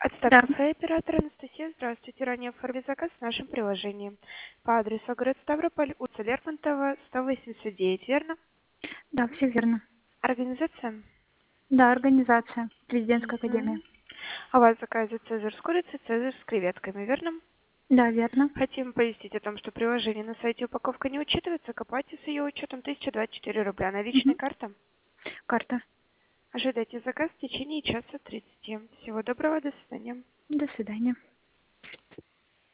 Отстав Да, кафе, оператор Анастасия. Здравствуйте. Ранее оформили заказ в нашем приложении. По адресу город Ставрополь, улица Лермонтова, 189, верно? да, все верно. Организация? Да, организация, президентская академия. Мгм. А у вас заказывают цезарь с курицей, цезарь с креветками, верно? Да, верно. Хотим оповестить о том, что приложение на сайте упаковка не учитывается, к оплате с ее учетом 1024 рубля. Наличная Мгм. карта? Карта. Ожидайте заказ в течение часа 30. Всего доброго, до свидания. До свидания.